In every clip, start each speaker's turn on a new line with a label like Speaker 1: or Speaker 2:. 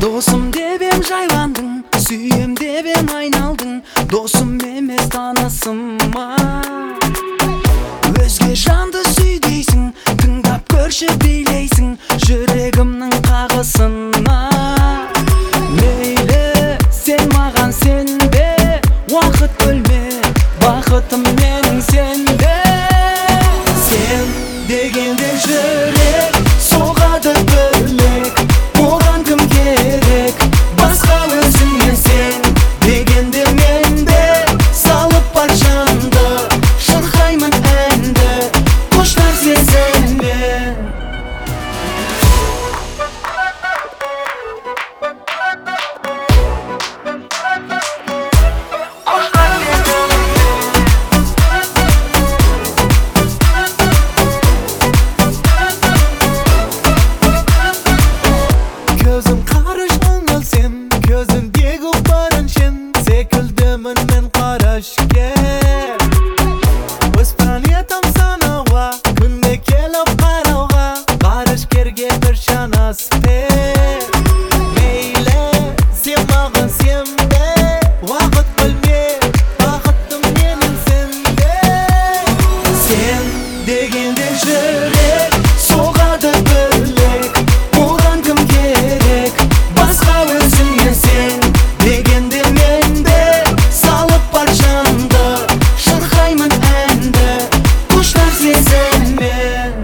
Speaker 1: Досым деп жайландың, сүйем деп айналдың. Досым емес танысыма. Өзге жанды сүй дейсің, тыңдап көрші билейсің, жүрегімнің қағысына. Мейлі сен маған сенбе, уақыт бөлме, бақытым менің сенде. Сен дегенде жүрек соғады бөлек, оған кім керек, басқа өзіңе. Сен дегенде менде салып бар жанды, шырқаймын әнді, құштар сезіммен.
Speaker 2: Көзім қарыш ұңылсен, көзіндегі барыншен, секілдімін мен қарашке. Өз планетам санауға, күнде келіп қарауға, ғарышкерге бір шанаспен. Мейлі сен маған сенбе, уақыт бөлме, бақытым менің сенде.
Speaker 1: Сен дегенде жүрек соғады бөлек, оған кім керек, басқа өзіңе. Сен дегенде менде салып бар жанды, шырқаймын әнді, құштар сезіммен.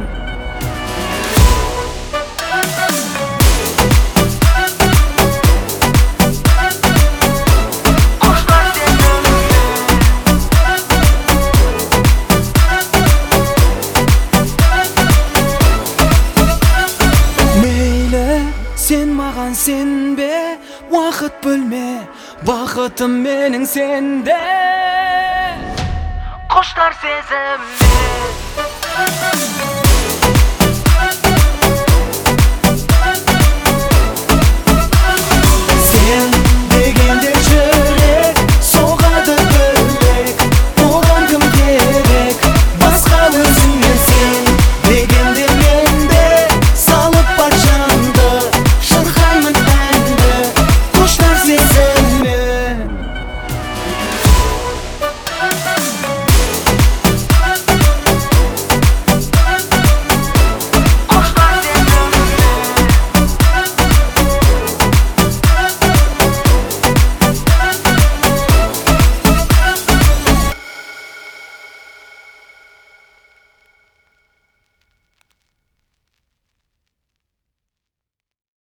Speaker 1: Мейлі сен маған сенбе, уақыт бөлме, бақытым менің сенде, құштар сезіммен.